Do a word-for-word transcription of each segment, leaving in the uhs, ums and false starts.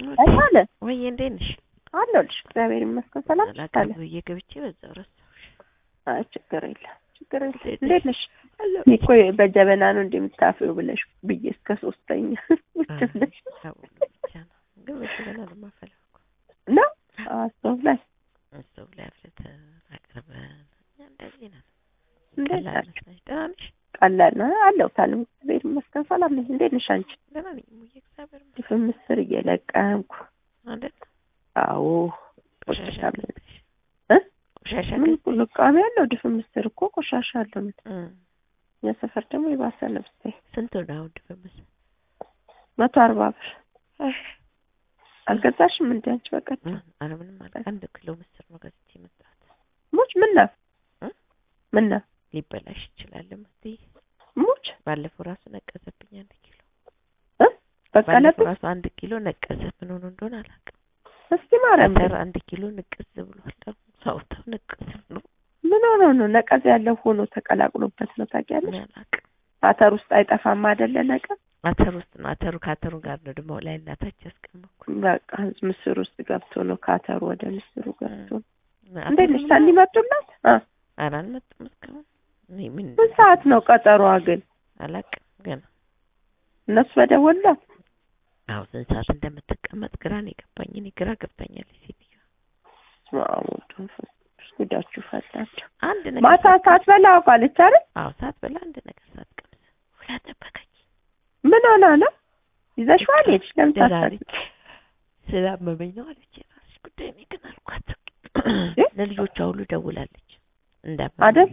አለ ወይ እንዴት ነሽ? አለሁልሽ እግዚአብሔር ይመስገን ሰላም አለ በየገብቼ በዛው ረሳሁሽ። አይ ችግር የለም ችግር የለም እንዴት ነሽ? አለሁ እኮ በጀበና ነው እንደምታፈው ብለሽ ብዬ እስከ ሶስተኛ ብቻለሽ ግን በጀበና ነው የማፈላው ነው አስተው ላይ አስተው ላይ አፍለተ አቅርበን እንደዚህ ነው እንዴት ነሽ? ደህና ነሽ? ቀላል ነው አለው ታለም እግዚአብሔር ይመስገን ሰላም ነኝ። እንዴት ነሽ አንቺ? ደህና ነኝ ሙዬ እግዚአብሔር ይመስገን። ድፍን ምስር እየለቀምኩ አይደል? አዎ ቆሻሻ እ ቆሻሻ ምን ልቃሚ ያለው ድፍን ምስር እኮ ቆሻሻ አለው እ የሰፈር ደግሞ የባሰ ነብስ ስንት ነው ድፍን ምስር? መቶ አርባ ብር አልገዛሽም እንዴ አንቺ? በቀጥ አረ ምንም ማለት አንድ ኪሎ ምስር ነው ገዝቼ መጣት ሙች ምን ነው ምን ነው ሊበላሽ ይችላል ማለት ሙች ባለፈው ራሱ ነቀዘብኝ አንድ ኪሎ እ በቀለብ ራሱ አንድ ኪሎ ነቀዘ ምን ሆኖ እንደሆነ አላውቅም። እስኪ ማረም አተር አንድ ኪሎ ንቅዝ ብሏል። ሳውታው ንቅዝ ነው ምን ሆኖ ነው ነቀዝ ያለው ሆኖ ተቀላቅሎበት ነው ታውቂያለሽ? አላውቅም። አተር ውስጥ አይጠፋም አይደለ ነቀዝ? አተር ውስጥ ነው አተሩ ካተሩ ጋር ነው ደግሞ ላይ እናታች ያስቀመጥኩ በቃ ምስር ውስጥ ገብቶ ነው ካተሩ ወደ ምስሩ ገብቶ እንዴት ነሽ? ታኒ መጡላት አ አራን መጡ መስከረም ምን ምን ሰዓት ነው ቀጠሮዋ ግን? አላውቅም ገና እነሱ በደወሉላት አው ስንት ሰዓት እንደምትቀመጥ ግራ ነው የገባኝ። እኔ ግራ ገብታኛለች ሴትዮ። ስማውቱን ጉዳችሁ ፈላችሁ አንድ ነገር ማታ ሰዓት በላ አውቃለች አይደል? አው ሰዓት በላ አንድ ነገር ሳትቀምስ ሁላ ተበከኝ። ምን ሆነ ነው ይዘሽዋል ሄድሽ ለምን ታሳለች? ስላመመኝ ነው አለች። የራስሽ ጉዳይ ነው ግን አልኳት። ለልጆቿ ሁሉ ደውላለች እንዳመመኝ አይደል?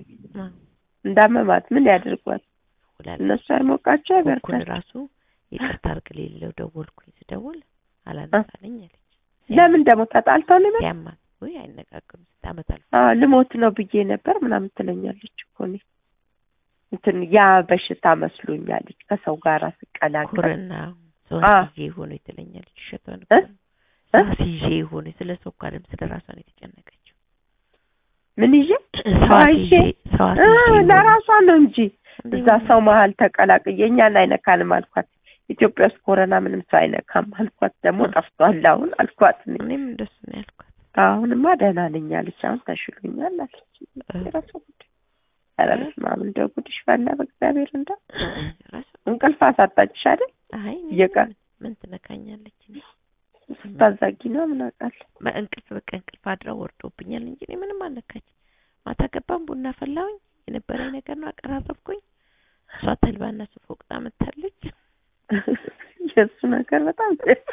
እንዳመማት ምን ያድርጓት? እነሱ አይሞቃቸው አይበርታቸው ራሱ ይቅርታ አድርግልኝ ለው ደወልኩኝ። ስደውል አላነሳለኝ አለች። ለምን ደግሞ ተጣልተው ነው ያማ ወይ አይነጋገሩም። ስታመጣል አዎ ልሞት ነው ብዬ ነበር ምናምን ትለኛለች እኮ ነው እንትን ያ በሽታ መስሎኛለች ከሰው ጋር ስቀላቀል ኩርና ሰው ሲዜ ሆኖ ትለኛለች። ሸቷን ሰው ሲዜ ሆኖ ስለ ሰው ካለም ስለ ራሷ ነው የተጨነቀችው። ምን ይዤ ሰው ሲዜ ሰው ሲዜ ለራሷ ነው እንጂ እዛ ሰው መሀል ተቀላቅዬ እኛን አይነካንም አልኳት። ኢትዮጵያ ውስጥ ኮሮና ምንም ሰው አይነካም አልኳት። ደግሞ ጠፍቷል አሁን አልኳት። እኔም እንደሱ ነው ያልኳት። አሁንማ ደህና ነኝ አለች። አሁን ተሽሎኛል አለች። ራሱ ጉድ ኧረ በስመ አብ እንደው ጉድሽ ፈላ በእግዚአብሔር እንደው እንቅልፍ አሳጣችሽ አይደል? አይ ይቃ ምን ትነካኛለች እንዴ? ስታዛጊ ነው ምን አውቃለሁ። በእንቅልፍ በቃ እንቅልፍ አድራ ወርዶብኛል እንጂ እኔ ምንም አልነካች። ማታ ገባን ቡና ፈላሁኝ የነበረኝ ነገር ነው አቀራረብኩኝ። እሷ ተልባና ሱፎቅ ታመጣለች። የሱ ነገር በጣም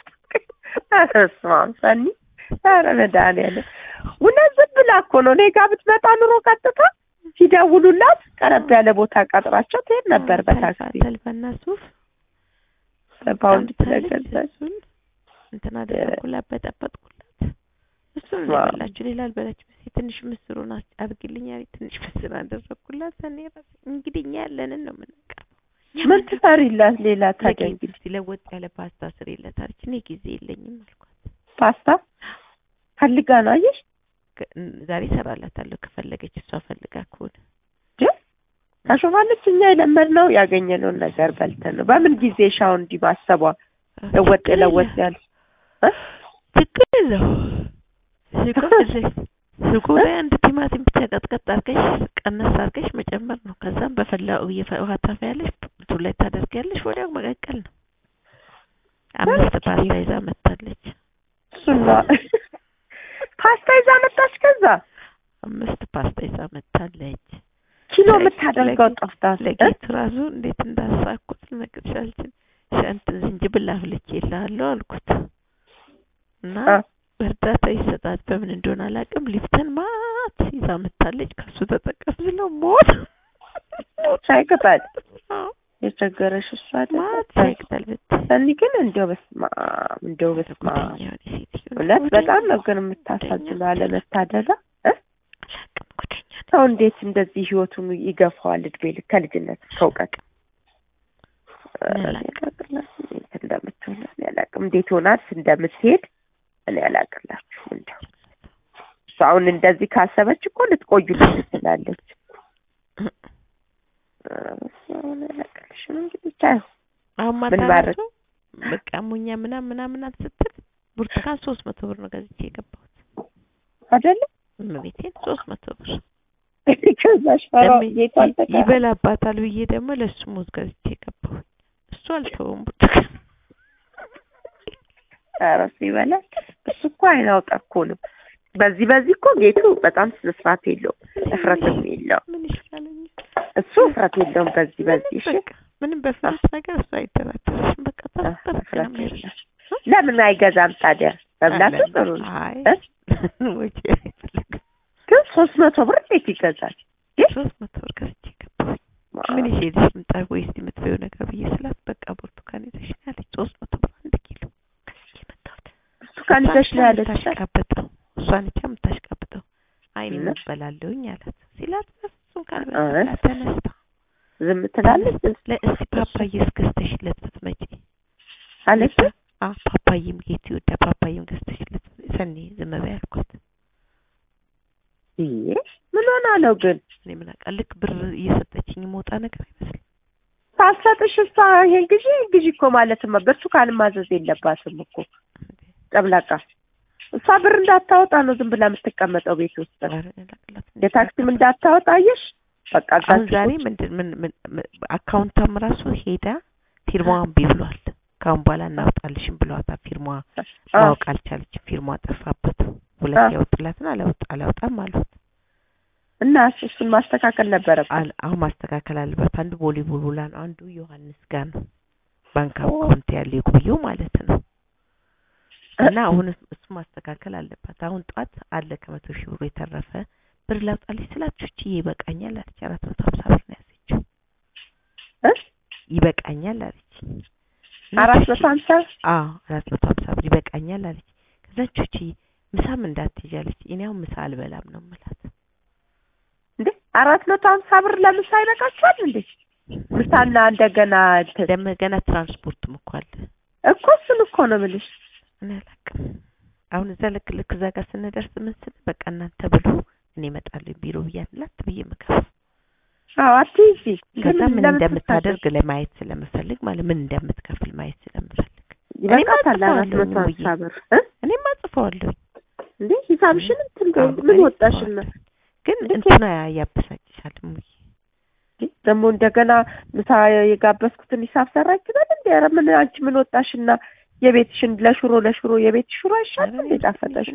አረስማም ሳኒ ኧረ መድኃኒዓለም እውነት ዝም ብላ እኮ ነው። እኔ ጋር ብትመጣ ኑሮ ቀጥታ ሲደውሉላት ቀረብ ያለ ቦታ ቀጥራቸው ትሄድ ነበር በታክሲ። ተልባና ሱፍ በፓውንድ ተገዛች እንትና አደረኩላት በጠበጥኩላት። እሱን ለበላችሁ ሌላ አልበላችሁ። ትንሽ ምስሩን አድርግልኝ አለች። ትንሽ ምስር አደረኩላት። እኔ ራሴ እንግዲህ እኛ ያለንን ነው የምንቀበው። ምን ትሰሪላት ሌላ ታዲያ? እንግዲህ ሲለወጥ ያለ ፓስታ ስሪላት አለች። እኔ ጊዜ የለኝም አልኳት። ፓስታ ፈልጋ ነው አየሽ? ዛሬ እሰራላታለሁ ከፈለገች እሷ ፈልጋ ከሆነ ታሾፋለች። እኛ የለመድነው ያገኘነውን ነገር በልተን ነው። በምን ጊዜ ሻው እንዲህ ማሰቧ ለወጥ ለወጥ ያለ እ ትክክል ነው። ሲቆልሽ ሲቆል አንድ ቲማቲም ብቻ ቀጥቀጥ አድርገሽ ቀነስ አድርገሽ መጨመር ነው። ከዛም በፈላው ውሃ ታፈያለሽ፣ ቱ ላይ ታደርጊያለሽ፣ ወዲያው መቀቀል ነው። አምስት ፓስታ ይዛ መጣለች። ሱላ ፓስታ ይዛ መጣች። ከዛ አምስት ፓስታ ይዛ መጣለች። ኪሎ የምታደርገው ጠፍታት ለጌት ራሱ እንዴት እንዳሳኩት ልነግርሽ አልችልም። ሸንት ዝንጅብል አፍልቼ እልሃለሁ አልኩት እና በእርዳታ ይሰጣት በምን እንደሆነ አላውቅም። ሊፍተን ማት ይዛ መጣለች። ከሱ ተጠቀም ስለው ሞት ሳይቀጣል የቸገረሽ እሷ አይደል? ማት ሳይቀጣል በተሰኒ ግን እንደው በስማ እንደው በስማ እውነት በጣም ነው ግን የምታሳዝነው አለመታደላ እ ሰው እንዴት እንደዚህ ህይወቱን ይገፋዋል? እድሜ ልክ ከልጅነት ከእውቀት እንደምትሆን ያላቅም እንዴት ሆናት እንደምትሄድ እኔ ያላቅላችሁ እንደው እሷ አሁን እንደዚህ ካሰበች እኮ ልትቆዩልኝ ትችላለች። አሁን ያላቅልሽ ነው እንግዲህ ታዩ አሁን ማታረሱ በቃ ሙኛ ምናምን ምናምን አትስትል ብርቱካን ሶስት መቶ ብር ነው ገዝቼ የገባሁት አይደለ እመቤቴን ሶስት መቶ ብር ከዛሽ ፈራው ጌታን ተካ ይበላባታል ብዬ ደግሞ ለሱ ሙዝ ገዝቼ የገባሁት እሱ አልተውም ብርቱካን አራስ ይበላል እሱ እኮ አይናውጣ እኮ ነው በዚህ በዚህ እኮ ጌቱ በጣም ስነስርዓት የለውም እፍረትም የለውም ምን ይሻለኝ እሱ እፍረት የለውም በዚህ በዚህ እሺ ምንም በፍራት ነገር እሱ አይተናተርሽም በቃ ታስተካክላለሽ ለምን አይገዛም ታዲያ መብላቱ ጥሩ ነው አይ ወጪ ግን ሶስት መቶ ብር እንዴት ይገዛል ሶስት መቶ ብር ገዝቼ ገባሁኝ ምን ይሄድሽ ምጣር ወይስ የምትበይው ነገር ብዬ ስላት በቃ ብርቱካን ይዘሽኛል ሶስት መቶ ብር አንድ ኪሎ ገዝቼ መጣሁ ብርቱካን ይዘሽኛል ታሽቃበጠው እሷን ብቻ የምታሽቃበጠው አይኔ እበላለሁኝ አላት ሲላት በፍጹም ካልበላ ተነስታ ዝም ትላለች ለእስቲ ፓፓዬ እስከስተሽለት ብትመጪ አለች አ ፓፓዬም ጌት ይወዳ ፓፓዬም ገዝተሽለት ሰኔ ዝም በይ አልኳት ይሄ ምን ሆነ ነው ግን እኔ ምን አቀልክ ብር እየሰጠችኝ ሞጣ ነገር አይመስል ታሰጥሽ እሷ ይሄን ግዢ ግዢ እኮ ማለትማ ብርቱካን ማዘዝ የለባትም እኮ ጨብላቃ እሷ ብር እንዳታወጣ ነው ዝም ብላ የምትቀመጠው ቤት ውስጥ የታክሲም እንዳታወጣ አየሽ በቃ ዛሬ ምንድን ምን አካውንታም ራሱ ሄዳ ፊርማዋን ቢብሏል ካሁን በኋላ እናውጣልሽም ብለዋታል ፊርማ ማወቅ አልቻለችም ፊርማ ጠፋበት ሁለት ያወጣላትና አላወጣ አላወጣም አሉት እና እሱን ማስተካከል ነበረባት አሁን ማስተካከል አለበት አንዱ ቦሊ ቡልቡላ ነው አንዱ ዮሐንስ ጋር ነው ባንክ አካውንት ያለው ይቆየው ማለት ነው እና አሁን እሱ ማስተካከል አለበት አሁን ጧት አለ ከመቶ ሺህ ብር የተረፈ ብር ላውጣልሽ ስላችሁ እቺ ይበቃኛል አለች አራት መቶ ሀምሳ ብር ነው ያዘችው እ ይበቃኛል አለች አራት መቶ ሀምሳ አዎ አራት መቶ ሀምሳ ብር ይበቃኛል አለች ከዛች እቺ ምሳም እንዳትይዣለች እኔ አሁን ምሳ አልበላም ነው ማለት እንዴ አራት መቶ ሀምሳ ብር ለምሳ ይበቃችኋል እንዴ ምሳና እንደገና እንደገና ትራንስፖርትም እኮ አለ እኮ እሱን እኮ ነው የምልሽ እኔ አላውቅም አሁን እዛ ልክ ልክ እዛ ጋር ስንደርስ ምን ስል በቃ እናንተ ብሉ እኔ እመጣለሁ ቢሮ ብያላት ብዬ መከፍ አዎ አትይዚ ከዛ ምን እንደምታደርግ ለማየት ስለምፈልግ ማለት ምን እንደምትከፍል ማየት ስለምፈልግ ይበቃታል አራት መቶ ሀምሳ ብር እኔማ ጽፈዋለሁ እንዴ ሂሳብሽን እንትን ምን ወጣሽና ግን እንትና ያበሳጭሻል ሙይ ደግሞ እንደገና ምሳ የጋበስኩትን ሂሳብ ሰራችላል እንዴ ኧረ ምን አንቺ ምን ወጣሽና የቤትሽን ለሽሮ ለሽሮ የቤት ሽሮ አይሻልም የጣፈጠሽ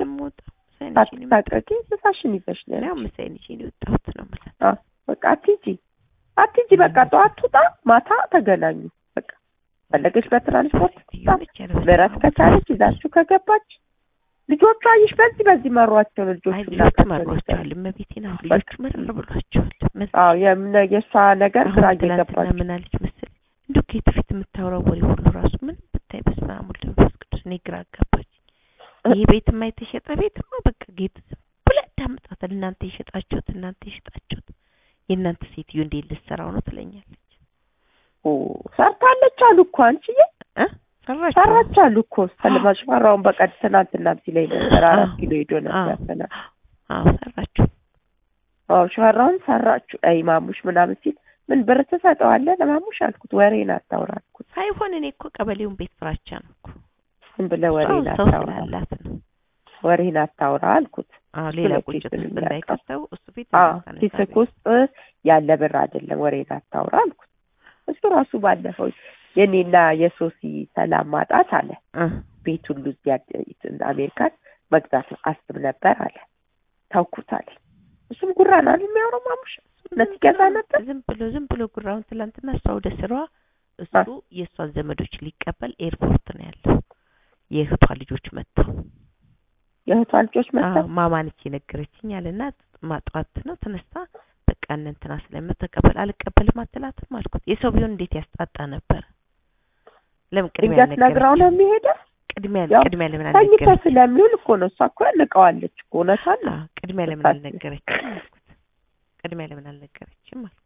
ታጣቂ ምሳሽን ይዘሽ ነው ያው ምሳዬን ይወጣሁት ነው ማለት አዎ በቃ አትጂ አትጂ በቃ ጠዋት ትውጣ ማታ ተገናኙ በቃ ፈለገሽ በትራንስፖርት በራት ከቻለች ይዛችሁ ከገባች ልጆቿ አይሽ በዚህ በዚህ መሯቸው ልጆቹ መሯቸዋል እመቤቴና ልጆቹ መረር ብሏቸዋል አዎ የእሷ ነገር ግራ እየገባች ምን አለች መሰለኝ እንደው ከየት ፊት የምታወራው ወሬ ሁሉ ራሱ ምን ብታይ በስመ አብ ወወልድ ወመንፈስ ቅዱስ እኔ ግራ አጋባች ይሄ ቤትማ የተሸጠ ቤትማ በቃ ጌት ብለ ታምጣት እናንተ ይሸጣችሁት እናንተ ይሸጣችሁት የእናንተ ሴትዮ እንዴት ልትሰራው ነው ትለኛለች ኦ ሰርታለች አሉ እኮ አንቺዬ እ ሰራች ሰራች አሉ እኮ ሰለማሽ ፈራውን በቀድ ትናንትና ሲለኝ ነበር አራት ኪሎ ሄዶ ነበር ሰና አዎ ሰራች አዎ ሸራውን ሰራች አይ ማሙሽ ምናምን ሲል ምን ብር ተሰጠዋለህ ለማሙሽ አልኩት ወሬን አታውራ አልኩት ሳይሆን እኔ እኮ ቀበሌውን ቤት ፍራቻ ነው እኮ ዝም ብለህ ወሬን አታውራ አላት ነው ወሬን አታውራ አልኩት አዎ ሌላ ቁጭት እንዳይከተው እሱ ፊት ፊት ውስጥ ያለ ብር አይደለም ወሬን አታውራ አልኩት እሱ ራሱ ባለፈው የኔና የሶሲ ሰላም ማጣት አለ ቤት ሁሉ እዚህ አሜሪካን መግዛት አስብ ነበር አለ ታውኩት አለ እሱም ጉራና የሚያወራው ማሙሽ ለትገዛ ነበር ዝም ብሎ ዝም ብሎ ጉራውን ትላንትና እሷ ወደ ስራዋ እሱ የሷን ዘመዶች ሊቀበል ኤርፖርት ነው ያለው የእህቷ ልጆች መጥተው የእህቷ ልጆች መጥተው ማማንቺ ነገረችኝ አለና ማጣት ነው ተነስታ በቃ እንትና ስለምትቀበል አልቀበልም አትላትም አልኩት የሰው ቢሆን እንዴት ያስጣጣ ነበር ለምን ቅድሚያ ነግራው ነው የሚሄደው ቅድሚያ ቅድሚያ ለምን አልነገረች ታይታ ስለሚውል እኮ ነው እሷ እኮ ልቀዋለች እኮ ነታል ቅድሚያ ለምን አልነገረችም አልኩት ቅድሚያ ለምን አልነገረችም አልኩት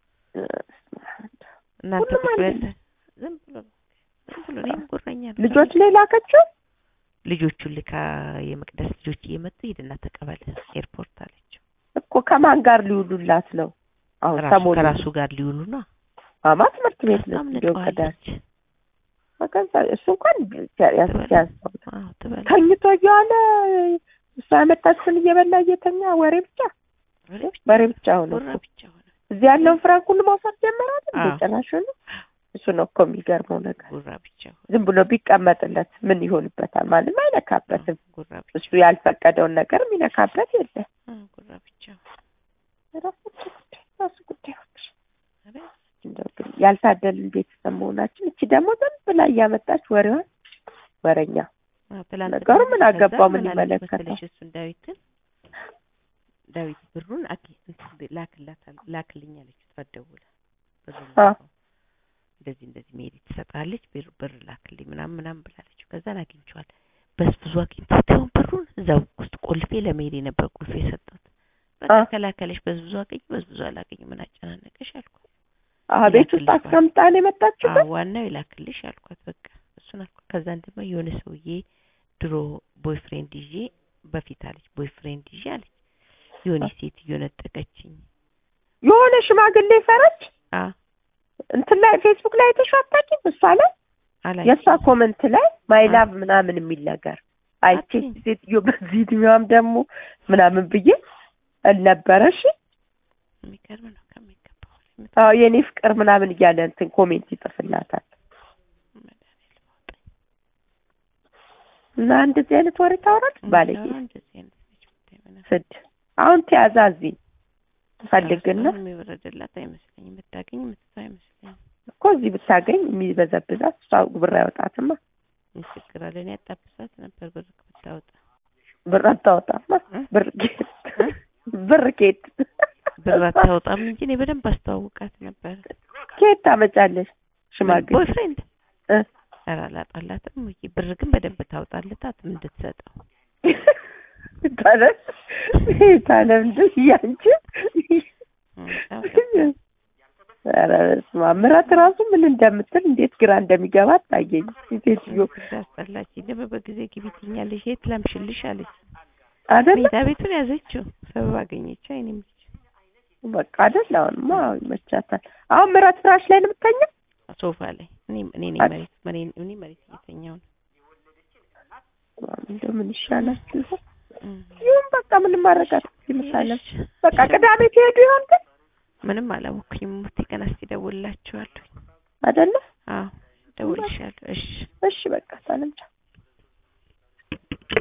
እናንተ ቁጥረን ዝም ብሎ ዝም ብሎ ነው ጉረኛ ልጆች ላይ ላከችው ልጆቹ ልካ የመቅደስ ልጆች እየመጡ ሄድና ተቀበለ ኤርፖርት አለችው እኮ ከማን ጋር ሊውሉላት ነው አሁን ሰሞኑን ከራሱ ጋር ሊውሉ ነው ማማ ትምህርት ቤት ነው ዶክተር ከዛ እሱ እንኳን ያስያዝ አዎ ተበላ ተኝቶ እያለ እሷ ያመጣችውን እየበላ እየተኛ ወሬ ብቻ ወሬ ብቻ ሆነ እዚህ ያለው ፍራንክ ሁሉ ማውጣት ጀመረ አይደል ጨራሽ ነው እሱ ነው እኮ የሚገርመው ነገር ጉራ ብቻ ዝም ብሎ ቢቀመጥለት ምን ይሆንበታል ማንም አይነካበትም እሱ ያልፈቀደውን ነገር የሚነካበት የለም ጉራ ብቻ ራሱ ራሱ ጉዳዮች እንደው ያልታደልን ቤተሰብ መሆናችን እቺ ደግሞ ዝም ብላ እያመጣች ወሬዋን ወሬኛ ነገሩ ምን አገባው ምን ይመለከታል እሱ ዳዊትን ዳዊት ብሩን አኪ ላክላታ ላክልኝ አለች ተደውላ አዎ እንደዚህ እንደዚህ ሜሪ ትሰጣለች ብር ብር ላክልኝ ምናምን ምናምን ብላለች ከዛ አግኝቷል በስብዙ አግኝቷል ብሩን እዛው ውስጥ ቆልፌ ለሜሪ ነበር ቁልፍ የሰጠሁት በቃ ከላከለሽ በስብዙ አገኝ በስብዙ አላገኝ ምን አጨናነቀሽ አልኳት አዎ ቤት ውስጥ አስቀምጣን የመጣችው አዎ ዋናው ይላክልሽ አልኳት በቃ እሱን አልኳት ከዛ እንደማ የሆነ ሰውዬ ድሮ ቦይፍሬንድ ይዤ በፊት አለች ቦይፍሬንድ ይዤ አለች የሆነ ሴት እየነጠቀችኝ የሆነ ሽማግሌ ፈረች አ እንትን ላይ ፌስቡክ ላይ ተሻጣቂ እሷ ላይ የሷ ኮሜንት ላይ ማይ ላቭ ምናምን የሚል ነገር አይቼ ሴትዮ በዚህ እድሜዋም ደግሞ ምናምን ብዬ አልነበረሽ የሚገርም ነው ከሚገባው አዎ የኔ ፍቅር ምናምን እያለ እንትን ኮሜንት ይጽፍላታል እና እንደዚህ አይነት ወሬ ታወራች ባለጌ ስድ አሁን ተያዛዚ ፈልግና የሚወረደላት አይመስለኝም ብታገኝ ምትታ አይመስለኝም እኮ እዚህ ብታገኝ የሚበዘብዛት እሷ ብር ያወጣትማ ይስክራለን ያጣብሳት ነበር ብር ብታወጣ ብር አታወጣማ ብር ብር ኬት ብር አታወጣም እንጂ እኔ በደንብ አስተዋውቃት ነበር ኬት ታመጫለሽ ሽማግሌ ቦይፍሬንድ እ አላጣላትም ብር ግን በደንብ ታወጣለታት እንድትሰጠው ታለ ታለ እንዴት ያንቺ አራስ ማምራት ራሱ ምን እንደምትል እንዴት ግራ እንደሚገባት ታየኝ ሴትዮ ታስጠላች ደበ በጊዜ ግቢትኛለሽ የት ላምሽልሽ አለች አይደል ቤቱን ያዘችው ሰበብ አገኘች አይኔም በቃ አይደል አሁንማ ይመቻታል አሁን ምራት ፍራሽ ላይ ነው የምትተኛው ሶፋ ላይ እኔ እኔ ነኝ መሬት መሬት እኔ መሬት እየተኛው ነው እንደምን ይሻላል ይሁን በቃ ምን ማረጋት ይመስላል በቃ ቅዳሜ ትሄዱ ይሆን ግን ምንም አላወኩኝም ሙቲ ቀን እስቲ ደውልላችኋለሁ አይደለ አዎ ደውልሻለሁ እሺ እሺ በቃ ሰላም